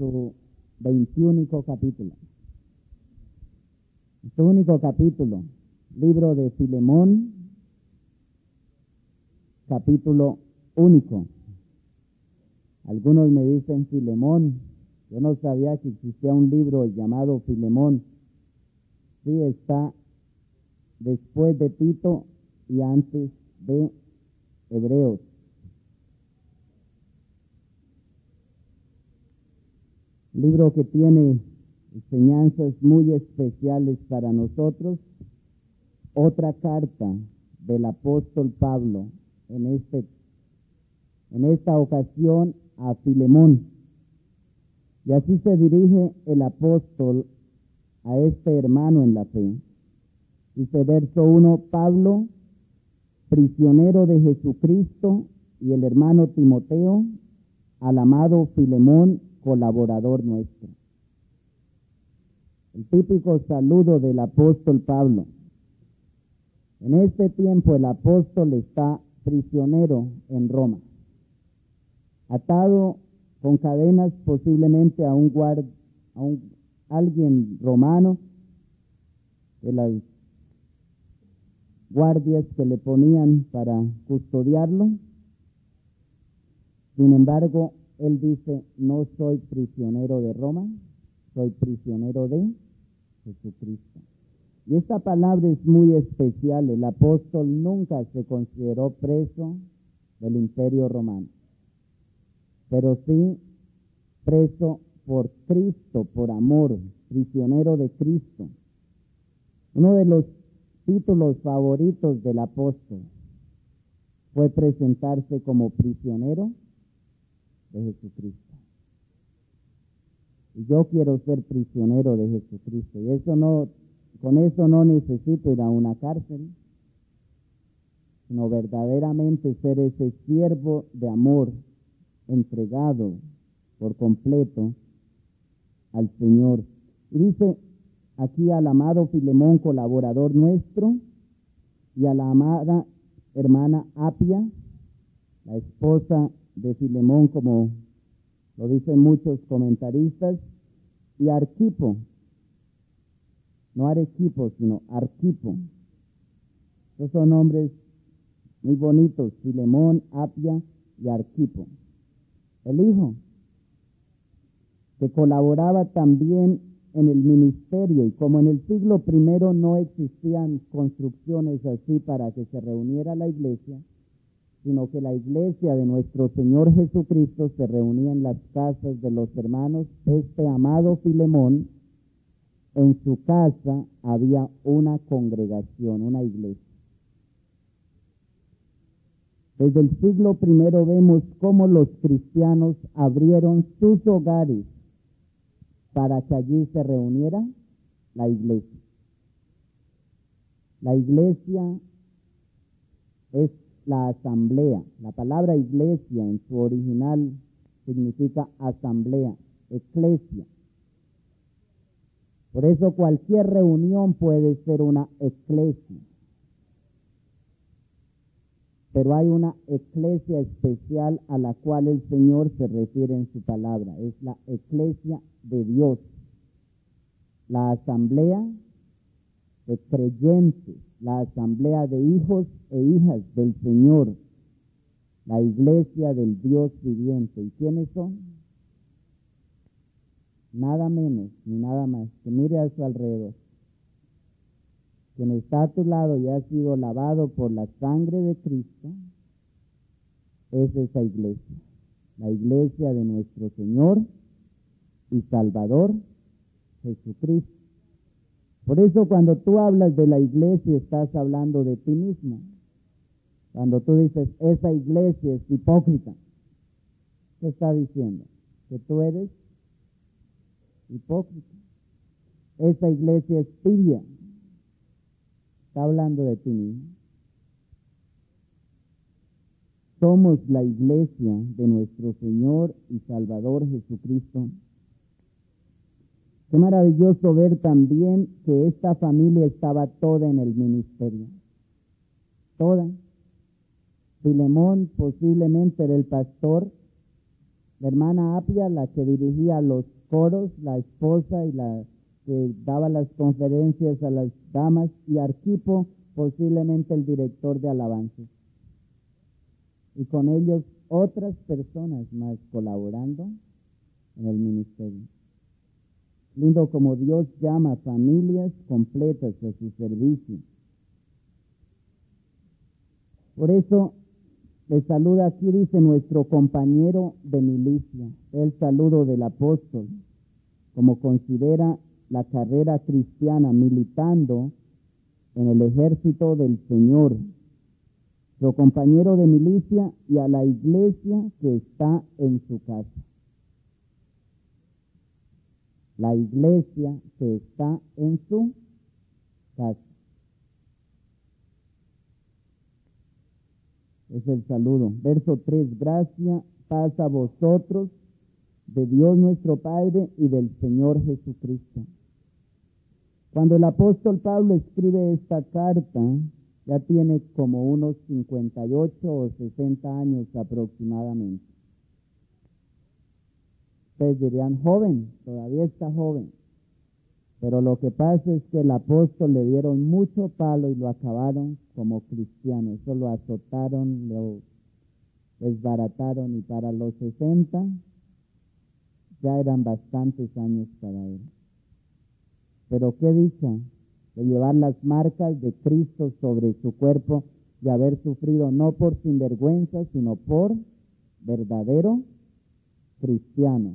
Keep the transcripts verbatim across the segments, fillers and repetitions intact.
su veintiúnico capítulo. Su único capítulo, libro de Filemón, capítulo único. Algunos me dicen Filemón, yo no sabía que existía un libro llamado Filemón. Sí, está después de Tito y antes de Hebreos. Libro que tiene enseñanzas muy especiales para nosotros. Otra carta del apóstol Pablo en este en esta ocasión a Filemón. Y así se dirige el apóstol a este hermano en la fe. Dice verso uno, Pablo, prisionero de Jesucristo, y el hermano Timoteo, al amado Filemón, colaborador nuestro. El típico saludo del apóstol Pablo. En este tiempo el apóstol está prisionero en Roma, atado con cadenas posiblemente a un guard, a un alguien romano, de las guardias que le ponían para custodiarlo. Sin embargo, él dice, no soy prisionero de Roma, soy prisionero de Jesucristo. Y esta palabra es muy especial. El apóstol nunca se consideró preso del imperio romano, pero sí preso por Cristo, por amor, prisionero de Cristo. Uno de los títulos favoritos del apóstol fue presentarse como prisionero de Jesucristo. Y yo quiero ser prisionero de Jesucristo. Y eso no, con eso no necesito ir a una cárcel, sino verdaderamente ser ese siervo de amor entregado por completo al Señor. Y dice aquí al amado Filemón, colaborador nuestro, y a la amada hermana Apia, la esposa de Filemón, como lo dicen muchos comentaristas, y Arquipo, no Arequipo, sino Arquipo. Estos son nombres muy bonitos, Filemón, Apia y Arquipo. El hijo, que colaboraba también en el ministerio, y como en el siglo primero no existían construcciones así para que se reuniera la iglesia, sino que la iglesia de nuestro Señor Jesucristo se reunía en las casas de los hermanos, este amado Filemón, en su casa había una congregación, una iglesia. Desde el siglo primero vemos cómo los cristianos abrieron sus hogares para que allí se reuniera la iglesia. La iglesia es la asamblea. La palabra iglesia en su original significa asamblea, eclesia. Por eso cualquier reunión puede ser una eclesia. Pero hay una eclesia especial a la cual el Señor se refiere en su palabra. Es la eclesia de Dios. La asamblea de creyentes, la asamblea de hijos e hijas del Señor. La iglesia del Dios viviente. ¿Y quiénes son? Nada menos ni nada más que mire a su alrededor. Quien está a tu lado y ha sido lavado por la sangre de Cristo, es esa iglesia, la iglesia de nuestro Señor y Salvador Jesucristo. Por eso cuando tú hablas de la iglesia estás hablando de ti mismo. Cuando tú dices, esa iglesia es hipócrita, ¿qué está diciendo? Que tú eres hipócrita. Esa iglesia es tibia. Está hablando de ti mismo. Somos la iglesia de nuestro Señor y Salvador Jesucristo. Qué maravilloso ver también que esta familia estaba toda en el ministerio. Toda. Filemón posiblemente era el pastor La hermana Apia, la que dirigía los coros, la esposa y la que daba las conferencias a las damas, y Arquipo, posiblemente el director de alabanzas. Y con ellos otras personas más colaborando en el ministerio. Lindo como Dios llama familias completas a su servicio. Por eso le saluda aquí, dice, nuestro compañero de milicia, el saludo del apóstol, como considera la carrera cristiana militando en el ejército del Señor, su compañero de milicia, y a la iglesia que está en su casa. La iglesia que está en su casa. Es el saludo. Verso tres, gracia, paz a vosotros, de Dios nuestro Padre y del Señor Jesucristo. Cuando el apóstol Pablo escribe esta carta, ya tiene como unos cincuenta y ocho o sesenta años aproximadamente. Ustedes dirían, joven, todavía está joven. Pero lo que pasa es que el apóstol le dieron mucho palo y lo acabaron como cristiano. Eso lo azotaron, lo desbarataron, y para los sesenta ya eran bastantes años para él. Pero qué dicha de llevar las marcas de Cristo sobre su cuerpo y haber sufrido no por sinvergüenza, sino por verdadero cristiano.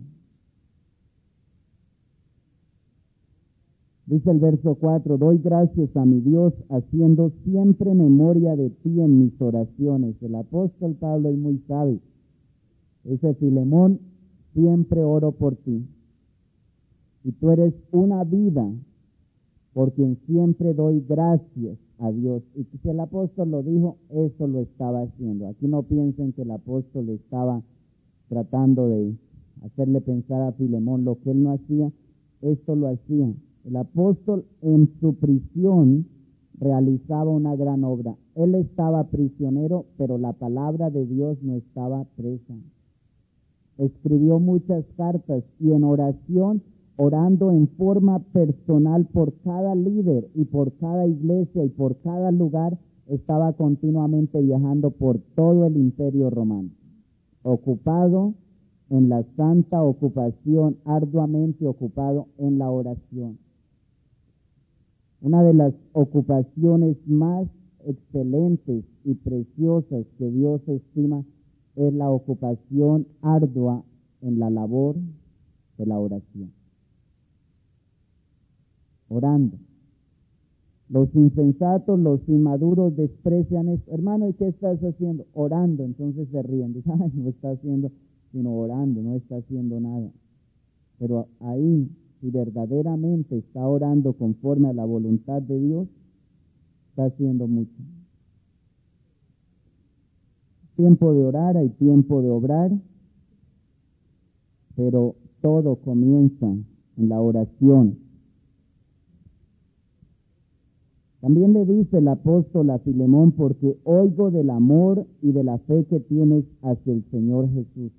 Dice el verso cuatro, doy gracias a mi Dios haciendo siempre memoria de ti en mis oraciones. El apóstol Pablo es muy sabio. Dice, Filemón, siempre oro por ti. Y tú eres una vida por quien siempre doy gracias a Dios. Y si el apóstol lo dijo, eso lo estaba haciendo. Aquí no piensen que el apóstol estaba tratando de hacerle pensar a Filemón lo que él no hacía, esto lo hacía. El apóstol en su prisión realizaba una gran obra. Él estaba prisionero, pero la palabra de Dios no estaba presa. Escribió muchas cartas y en oración, orando en forma personal por cada líder y por cada iglesia y por cada lugar, estaba continuamente viajando por todo el imperio romano, ocupado en la santa ocupación, arduamente ocupado en la oración. Una de las ocupaciones más excelentes y preciosas que Dios estima es la ocupación ardua en la labor de la oración. Orando. Los insensatos, los inmaduros desprecian esto. Hermano, ¿y qué estás haciendo? Orando. Entonces se ríen. Dicen, ay, no está haciendo, sino orando, no está haciendo nada. Pero ahí, si verdaderamente está orando conforme a la voluntad de Dios, está haciendo mucho. Tiempo de orar, hay tiempo de obrar, pero todo comienza en la oración. También le dice el apóstol a Filemón, porque oigo del amor y de la fe que tienes hacia el Señor Jesús.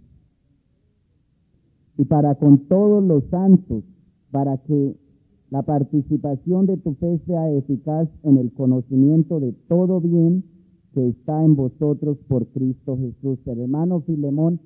Y para con todos los santos, para que la participación de tu fe sea eficaz en el conocimiento de todo bien que está en vosotros por Cristo Jesús. El hermano Filemón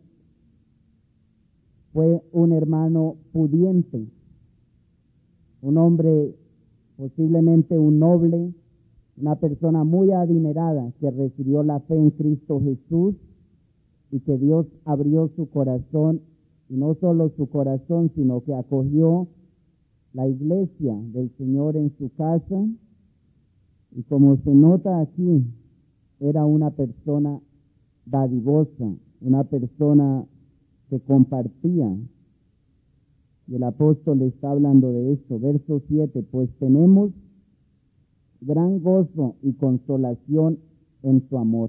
fue un hermano pudiente, un hombre, posiblemente un noble, una persona muy adinerada que recibió la fe en Cristo Jesús y que Dios abrió su corazón, y no solo su corazón, sino que acogió la iglesia del Señor en su casa. Y como se nota aquí, era una persona dadivosa, una persona que compartía. Y el apóstol está hablando de esto. Verso siete, pues tenemos gran gozo y consolación en tu amor.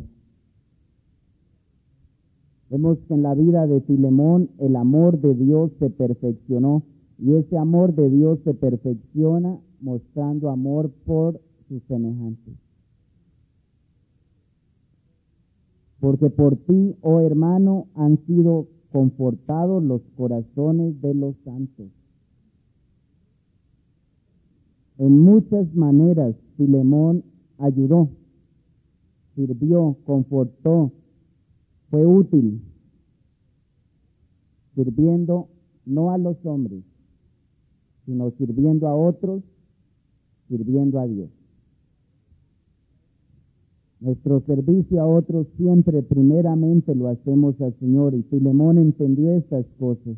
Vemos que en la vida de Filemón el amor de Dios se perfeccionó, y ese amor de Dios se perfecciona mostrando amor por sus semejantes. Porque por ti, oh hermano, han sido confortado los corazones de los santos. En muchas maneras Filemón ayudó, sirvió, confortó, fue útil, sirviendo no a los hombres, sino sirviendo a otros, sirviendo a Dios. Nuestro servicio a otros siempre primeramente lo hacemos al Señor, y Filemón entendió estas cosas.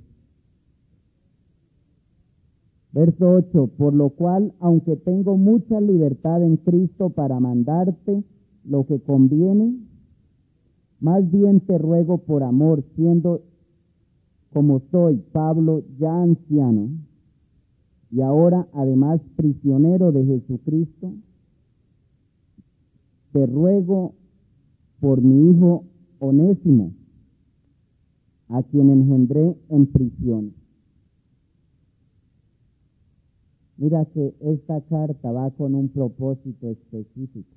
Verso ocho, por lo cual, aunque tengo mucha libertad en Cristo para mandarte lo que conviene, más bien te ruego por amor, siendo como soy, Pablo, ya anciano, y ahora además prisionero de Jesucristo, te ruego por mi hijo Onésimo, a quien engendré en prisión. Mira que esta carta va con un propósito específico.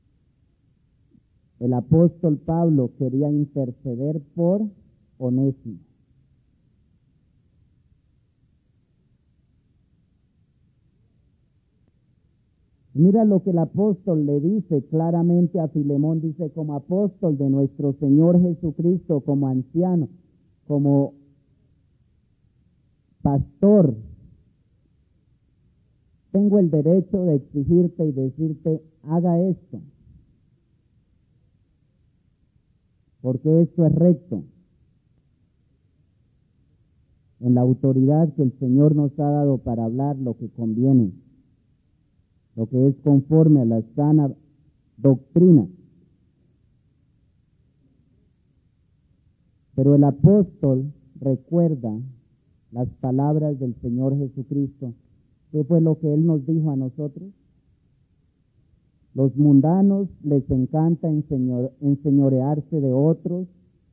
El apóstol Pablo quería interceder por Onésimo. Mira lo que el apóstol le dice claramente a Filemón, dice, como apóstol de nuestro Señor Jesucristo, como anciano, como pastor, tengo el derecho de exigirte y decirte, haga esto, porque esto es recto, en la autoridad que el Señor nos ha dado para hablar lo que conviene, lo que es conforme a la sana doctrina. Pero el apóstol recuerda las palabras del Señor Jesucristo. ¿Qué fue lo que Él nos dijo a nosotros? Los mundanos les encanta enseñor, enseñorearse de otros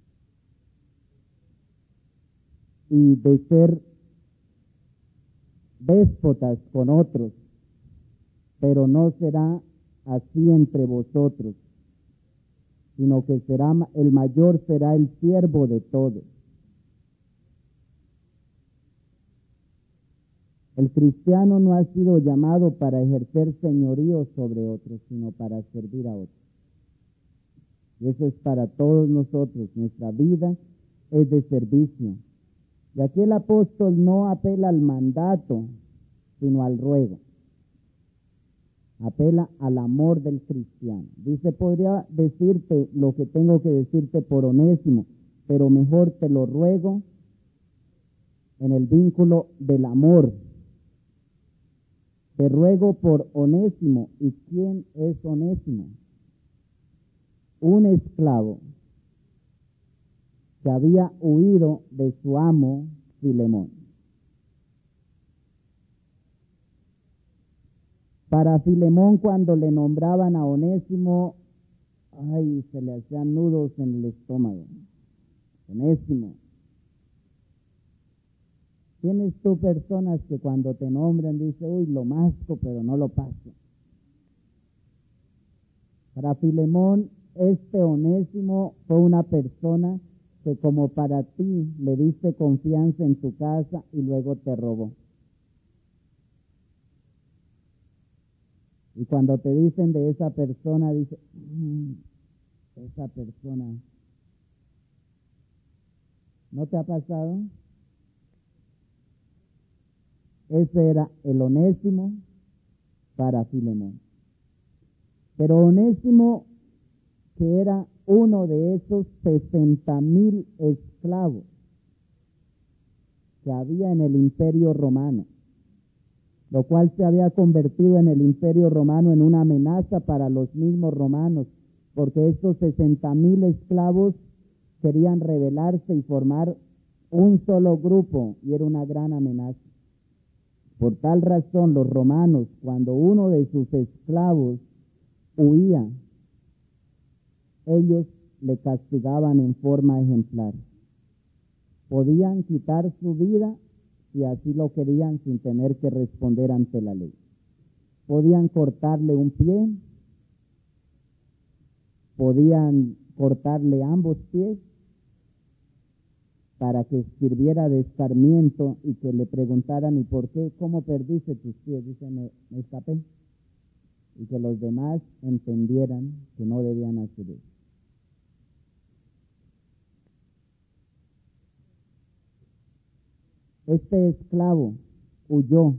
y de ser déspotas con otros, pero no será así entre vosotros, sino que será el mayor será el siervo de todos. El cristiano no ha sido llamado para ejercer señorío sobre otros, sino para servir a otros. Y eso es para todos nosotros. Nuestra vida es de servicio. Y aquí el apóstol no apela al mandato, sino al ruego. Apela al amor del cristiano. Dice, podría decirte lo que tengo que decirte por Onésimo, pero mejor te lo ruego en el vínculo del amor. Te ruego por Onésimo. ¿Y quién es Onésimo? Un esclavo que había huido de su amo Filemón. Para Filemón, cuando le nombraban a Onésimo, ay, se le hacían nudos en el estómago. Onésimo. Tienes tú personas que cuando te nombran dicen, uy, lo masco, pero no lo paso. Para Filemón, este Onésimo fue una persona que como para ti le diste confianza en tu casa y luego te robó. Y cuando te dicen de esa persona, dice, mmm, esa persona, ¿no te ha pasado? Ese era el Onésimo para Filemón. Pero Onésimo, que era uno de esos sesenta mil esclavos que había en el Imperio Romano, lo cual se había convertido en el Imperio Romano en una amenaza para los mismos romanos, porque estos sesenta mil esclavos querían rebelarse y formar un solo grupo, y era una gran amenaza. Por tal razón, los romanos, cuando uno de sus esclavos huía, ellos le castigaban en forma ejemplar. Podían quitar su vida si así lo querían sin tener que responder ante la ley. Podían cortarle un pie, podían cortarle ambos pies, para que sirviera de escarmiento y que le preguntaran, ¿y por qué? ¿Cómo perdiste tus pies? Dice, me, me escapé. Y que los demás entendieran que no debían hacer eso. Este esclavo huyó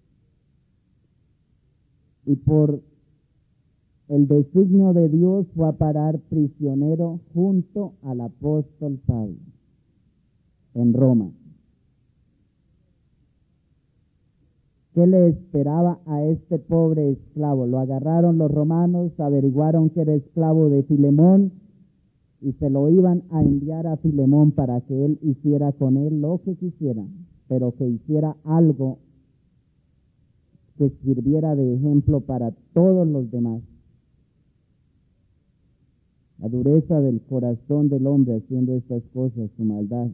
y por el designio de Dios fue a parar prisionero junto al apóstol Pablo en Roma. ¿Qué le esperaba a este pobre esclavo? Lo agarraron los romanos, averiguaron que era esclavo de Filemón y se lo iban a enviar a Filemón para que él hiciera con él lo que quisiera, pero que hiciera algo que sirviera de ejemplo para todos los demás. La dureza del corazón del hombre haciendo estas cosas, su maldad.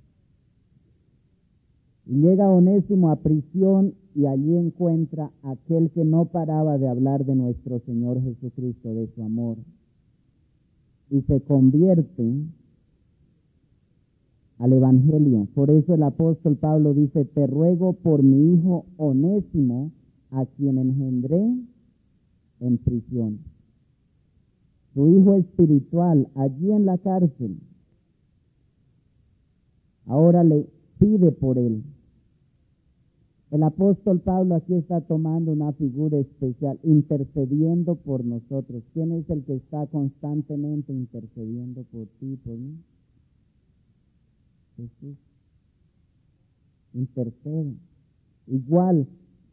Y llega Onésimo a prisión y allí encuentra a aquel que no paraba de hablar de nuestro Señor Jesucristo, de su amor. Y se convierte al Evangelio. Por eso el apóstol Pablo dice, te ruego por mi hijo Onésimo, a quien engendré en prisión. Su hijo espiritual, allí en la cárcel, ahora le pide por él. El apóstol Pablo aquí está tomando una figura especial, intercediendo por nosotros. ¿Quién es el que está constantemente intercediendo por ti, por mí? Jesús. Intercede. Igual,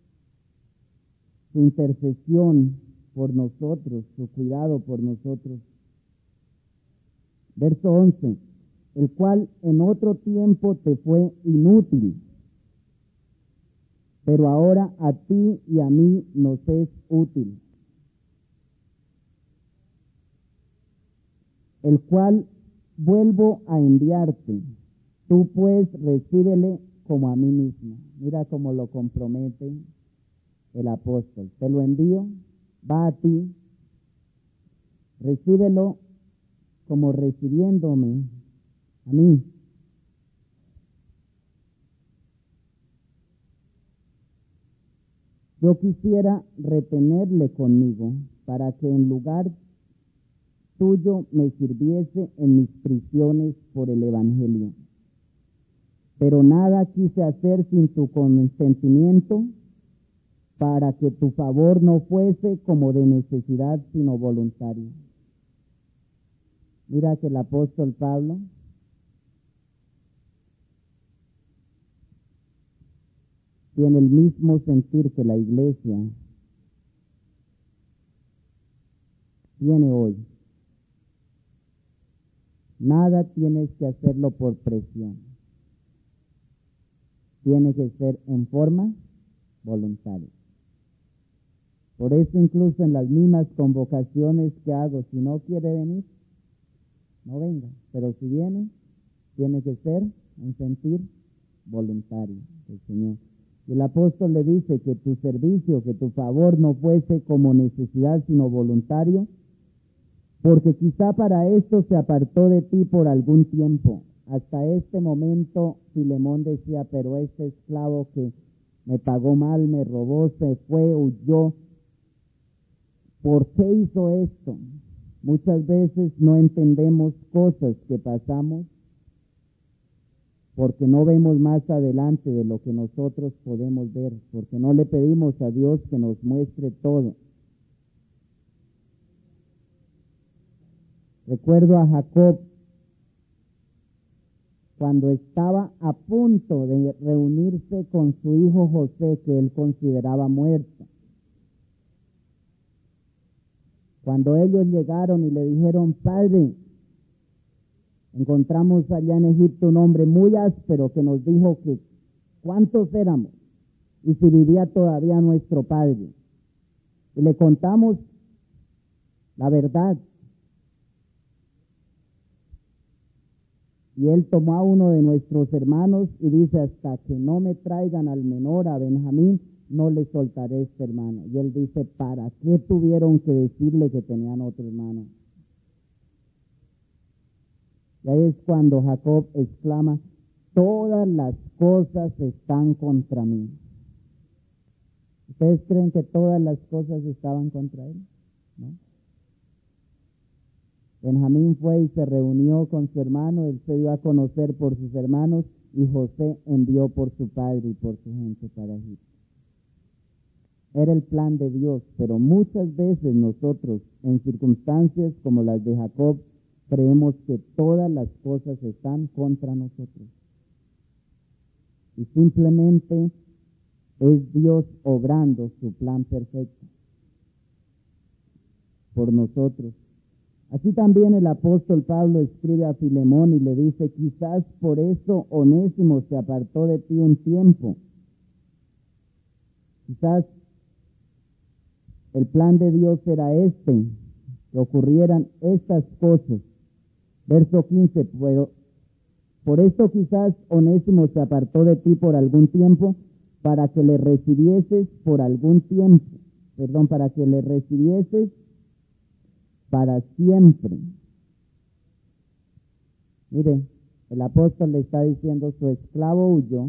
su intercesión por nosotros, su cuidado por nosotros. Verso once, el cual en otro tiempo te fue inútil, pero ahora a ti y a mí nos es útil. El cual vuelvo a enviarte, tú pues recíbele como a mí mismo. Mira cómo lo compromete el apóstol. Te lo envío, va a ti, recíbelo como recibiéndome a mí. Yo quisiera retenerle conmigo para que en lugar tuyo me sirviese en mis prisiones por el Evangelio. Pero nada quise hacer sin tu consentimiento, para que tu favor no fuese como de necesidad, sino voluntario. Mira que el apóstol Pablo tiene el mismo sentir que la iglesia tiene hoy. Nada tienes que hacerlo por presión. Tiene que ser en forma voluntaria. Por eso incluso en las mismas convocaciones que hago, si no quiere venir, no venga. Pero si viene, tiene que ser un sentir voluntario del Señor. Y el apóstol le dice que tu servicio, que tu favor no fuese como necesidad, sino voluntario, porque quizá para esto se apartó de ti por algún tiempo. Hasta este momento Filemón decía, pero este esclavo que me pagó mal, me robó, se fue, huyó. ¿Por qué hizo esto? Muchas veces no entendemos cosas que pasamos porque no vemos más adelante de lo que nosotros podemos ver, porque no le pedimos a Dios que nos muestre todo. Recuerdo a Jacob cuando estaba a punto de reunirse con su hijo José, que él consideraba muerto. Cuando ellos llegaron y le dijeron, padre, encontramos allá en Egipto un hombre muy áspero que nos dijo que cuántos éramos y si vivía todavía nuestro padre. Y le contamos la verdad. Y él tomó a uno de nuestros hermanos y dice, hasta que no me traigan al menor, a Benjamín, no le soltaré este hermano. Y él dice, ¿para qué tuvieron que decirle que tenían otro hermano? Y ahí es cuando Jacob exclama, todas las cosas están contra mí. ¿Ustedes creen que todas las cosas estaban contra él? ¿No? Benjamín fue y se reunió con su hermano, él se dio a conocer por sus hermanos y José envió por su padre y por su gente para Egipto. Era el plan de Dios, pero muchas veces nosotros, en circunstancias como las de Jacob, creemos que todas las cosas están contra nosotros. Y simplemente es Dios obrando su plan perfecto por nosotros. Así también el apóstol Pablo escribe a Filemón y le dice, quizás por eso Onésimo se apartó de ti un tiempo. Quizás el plan de Dios era este, que ocurrieran estas cosas. Verso quince, pero por esto quizás Onésimo se apartó de ti por algún tiempo, para que le recibieses por algún tiempo, perdón, para que le recibieses para siempre. Mire, el apóstol le está diciendo, su esclavo huyó,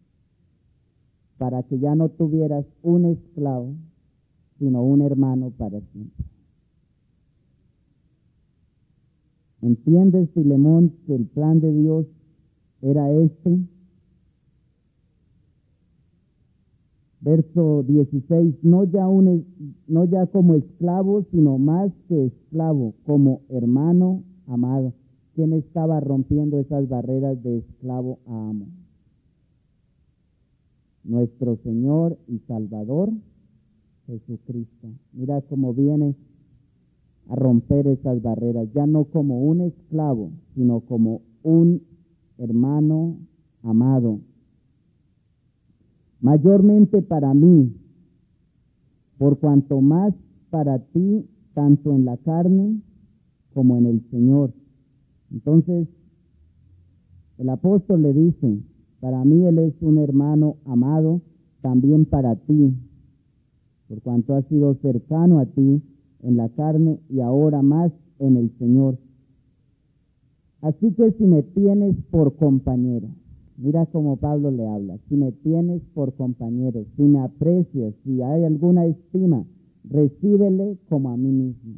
para que ya no tuvieras un esclavo, sino un hermano para siempre. ¿Entiendes, Filemón, que el plan de Dios era este? Verso dieciséis, no ya, un, no ya como esclavo, sino más que esclavo, como hermano amado. ¿Quién estaba rompiendo esas barreras de esclavo a amo? Nuestro Señor y Salvador, Jesucristo. Mira cómo viene a romper esas barreras, ya no como un esclavo, sino como un hermano amado. Mayormente para mí, por cuanto más para ti, tanto en la carne como en el Señor. Entonces, el apóstol le dice, para mí él es un hermano amado, también para ti, por cuanto ha sido cercano a ti en la carne y ahora más en el Señor. Así que si me tienes por compañero, mira cómo Pablo le habla, si me tienes por compañero, si me aprecias, si hay alguna estima, recíbele como a mí mismo.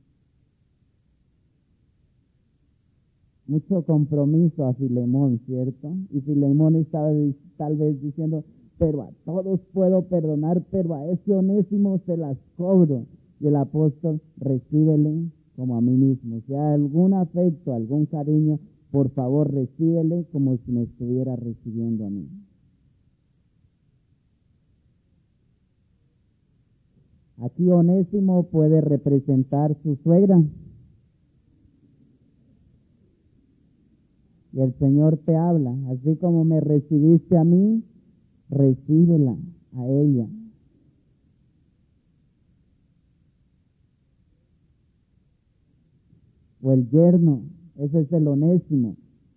Mucho compromiso a Filemón, ¿cierto? Y Filemón estaba tal vez diciendo, pero a todos puedo perdonar, pero a ese Onésimo se las cobro. Y el apóstol, recíbele como a mí mismo. Si hay algún afecto, algún cariño, por favor, recíbele como si me estuviera recibiendo a mí. Aquí Onésimo puede representar su suegra. Y el Señor te habla, así como me recibiste a mí, recíbela a ella. O el yerno, ese es el Onésimo.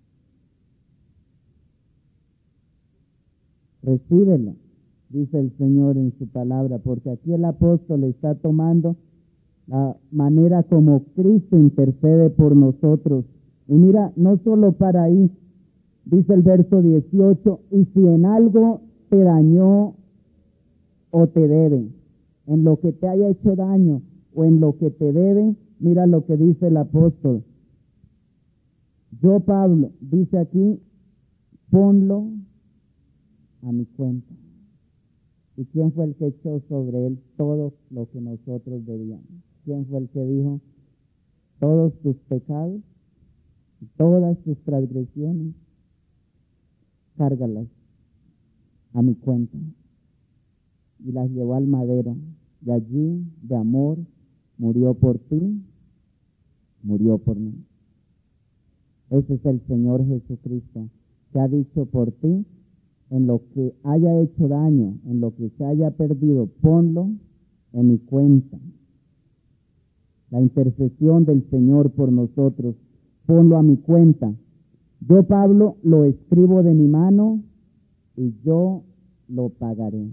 Recíbela, dice el Señor en su palabra, porque aquí el apóstol está tomando la manera como Cristo intercede por nosotros. Y mira, no solo para ahí, dice el verso dieciocho, y si en algo te dañó o te debe, en lo que te haya hecho daño o en lo que te debe, mira lo que dice el apóstol. Yo, Pablo, dice aquí, ponlo a mi cuenta. ¿Y quién fue el que echó sobre él todo lo que nosotros debíamos? ¿Quién fue el que dijo, todos tus pecados, todas tus transgresiones, cárgalas a mi cuenta? Y las llevó al madero, y allí, de amor, murió por ti, murió por mí. Ese es el Señor Jesucristo, que ha dicho por ti, en lo que haya hecho daño, en lo que se haya perdido, ponlo en mi cuenta. La intercesión del Señor por nosotros, ponlo a mi cuenta. Yo, Pablo, lo escribo de mi mano y yo lo pagaré.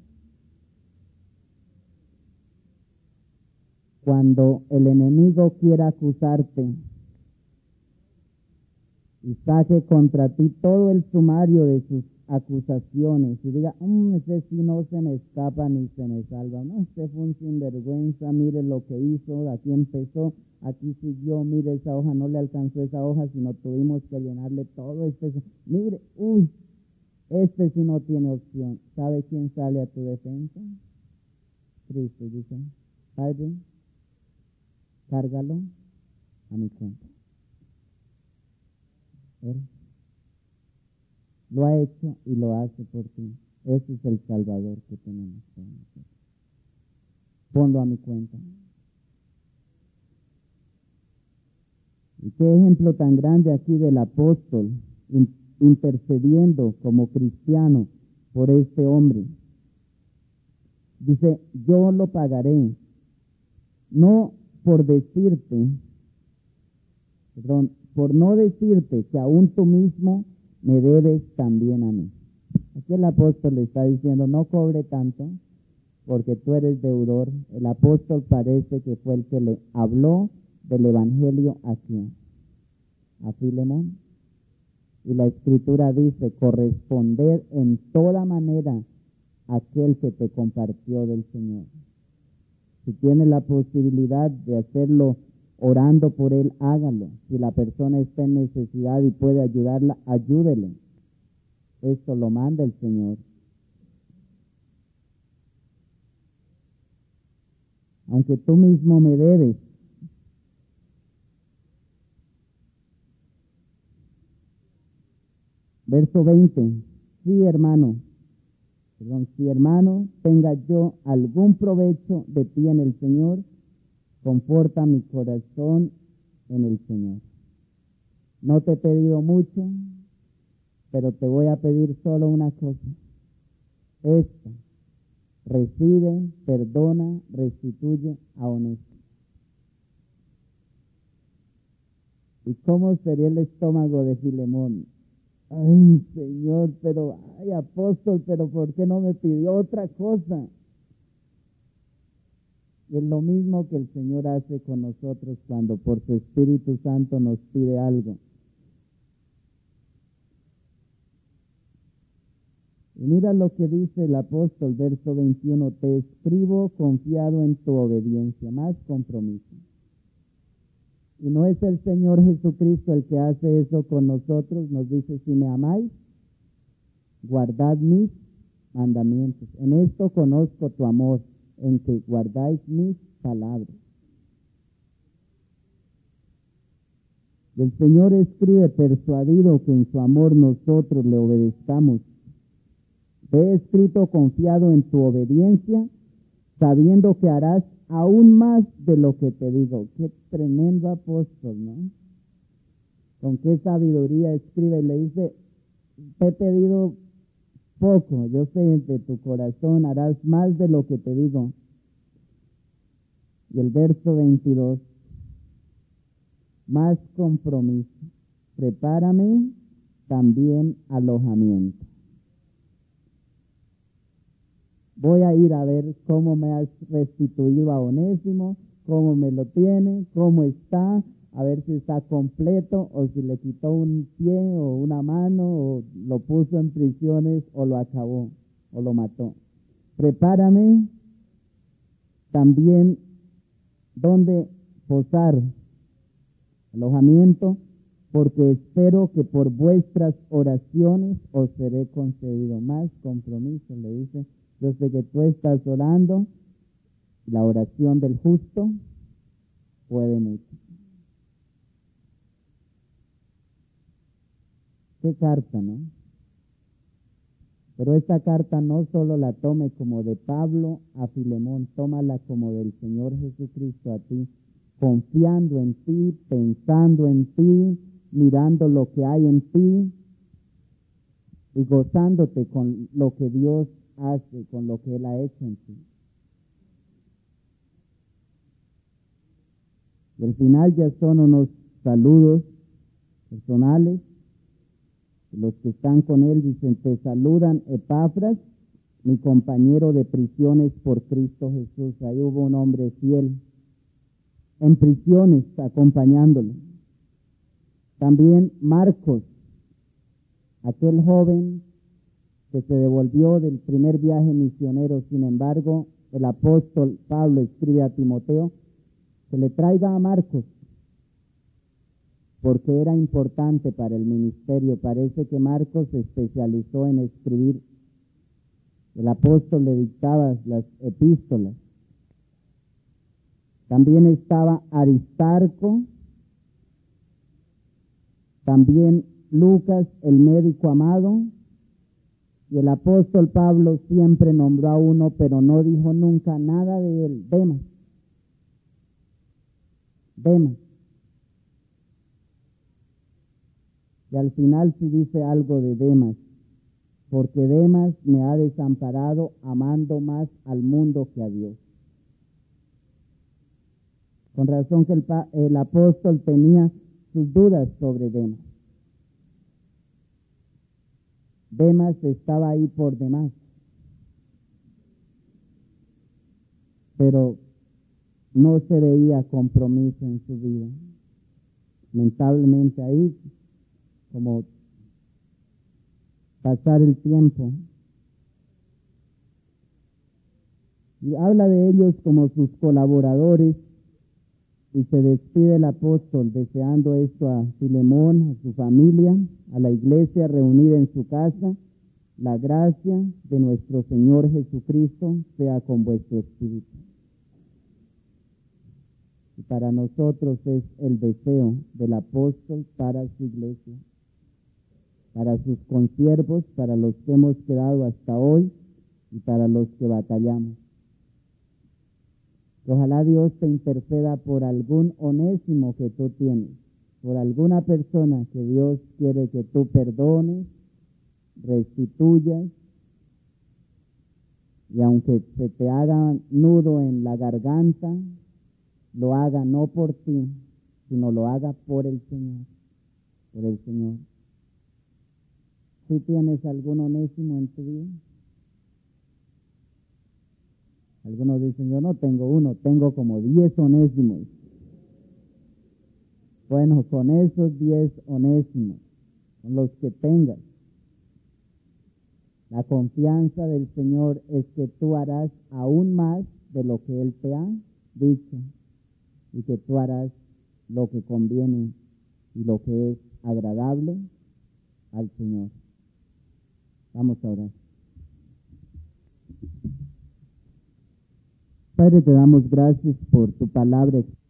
Cuando el enemigo quiera acusarte, y saque contra ti todo el sumario de sus acusaciones y diga, mmm, ese sí no se me escapa ni se me salva, no, este fue un sinvergüenza, mire lo que hizo, aquí empezó, aquí siguió, mire esa hoja, no le alcanzó esa hoja, sino tuvimos que llenarle todo este, mire, uy, este sí no tiene opción. ¿Sabe quién sale a tu defensa? Cristo. Dice, Padre, cárgalo a mi cuenta. Él lo ha hecho y lo hace por ti. Ese es el Salvador que tenemos para nosotros. Ponlo a mi cuenta. Y qué ejemplo tan grande aquí del apóstol in- intercediendo como cristiano por este hombre. Dice, yo lo pagaré, no por decirte, perdón, por no decirte que aún tú mismo me debes también a mí. Aquí el apóstol le está diciendo, no cobre tanto, porque tú eres deudor. El apóstol parece que fue el que le habló del evangelio aquí, a Filemón. Y la escritura dice, corresponder en toda manera a aquel que te compartió del Señor. Si tiene la posibilidad de hacerlo orando por él, hágalo. Si la persona está en necesidad y puede ayudarla, ayúdele. Esto lo manda el Señor. Aunque tú mismo me debes. Verso veinte. Sí, hermano. Perdón, si hermano, tenga yo algún provecho de ti en el Señor, conforta mi corazón en el Señor. No te he pedido mucho, pero te voy a pedir solo una cosa. Esta, recibe, perdona, restituye a honesto. ¿Y cómo sería el estómago de Filemón? Ay, Señor, pero, ay, apóstol, pero ¿por qué no me pidió otra cosa? Y es lo mismo que el Señor hace con nosotros cuando por su Espíritu Santo nos pide algo. Y mira lo que dice el apóstol, verso veintiuno, te escribo confiado en tu obediencia, más compromiso. Y no es el Señor Jesucristo el que hace eso con nosotros, nos dice, si me amáis, guardad mis mandamientos. En esto conozco tu amor, en que guardáis mis palabras. Y el Señor escribe persuadido que en su amor nosotros le obedezcamos. Te he escrito confiado en tu obediencia, sabiendo que harás aún más de lo que te digo. Qué tremendo apóstol, ¿no? Con qué sabiduría escribe y le dice, te he pedido poco, yo sé de tu corazón harás más de lo que te digo. Y el verso veintidós, más compromiso, prepárame también alojamiento. Voy a ir a ver cómo me has restituido a Onésimo, cómo me lo tiene, cómo está, a ver si está completo o si le quitó un pie o una mano o lo puso en prisiones o lo acabó o lo mató. Prepárame también donde posar, alojamiento, porque espero que por vuestras oraciones os seré concedido. Más compromiso, le dice. Yo sé que tú estás orando, la oración del justo puede mucho. Qué carta, ¿no? Pero esta carta no solo la tome como de Pablo a Filemón, tómala como del Señor Jesucristo a ti, confiando en ti, pensando en ti, mirando lo que hay en ti y gozándote con lo que Dios hace, con lo que Él ha hecho en ti. Y al final ya son unos saludos personales. Los que están con él dicen, te saludan Epafras, mi compañero de prisiones por Cristo Jesús. Ahí hubo un hombre fiel, en prisiones, acompañándole. También Marcos, aquel joven que se devolvió del primer viaje misionero. Sin embargo, el apóstol Pablo escribe a Timoteo que le traiga a Marcos, porque era importante para el ministerio. Parece que Marcos se especializó en escribir. El apóstol le dictaba las epístolas. También estaba Aristarco, también Lucas, el médico amado, y el apóstol Pablo siempre nombró a uno, pero no dijo nunca nada de él, Demas. Demas. Y al final sí dice algo de Demas, porque Demas me ha desamparado amando más al mundo que a Dios. Con razón que el, el apóstol tenía sus dudas sobre Demas. Demas estaba ahí por demás, pero no se veía compromiso en su vida. Lamentablemente ahí, como pasar el tiempo. Y habla de ellos como sus colaboradores, y se despide el apóstol deseando esto a Filemón, a su familia, a la iglesia reunida en su casa. La gracia de nuestro Señor Jesucristo sea con vuestro espíritu. Y para nosotros es el deseo del apóstol para su iglesia, para sus consiervos, para los que hemos quedado hasta hoy y para los que batallamos. Ojalá Dios te interceda por algún onésimo que tú tienes, por alguna persona que Dios quiere que tú perdones, restituyas, y aunque se te haga nudo en la garganta, lo haga no por ti, sino lo haga por el Señor, por el Señor. ¿Tú tienes algún onésimo en tu vida? Algunos dicen, yo no tengo uno, tengo como diez onésimos. Bueno, con esos diez onésimos, con los que tengas, la confianza del Señor es que tú harás aún más de lo que Él te ha dicho, y que tú harás lo que conviene y lo que es agradable al Señor. Vamos a orar. Padre, te damos gracias por tu palabra.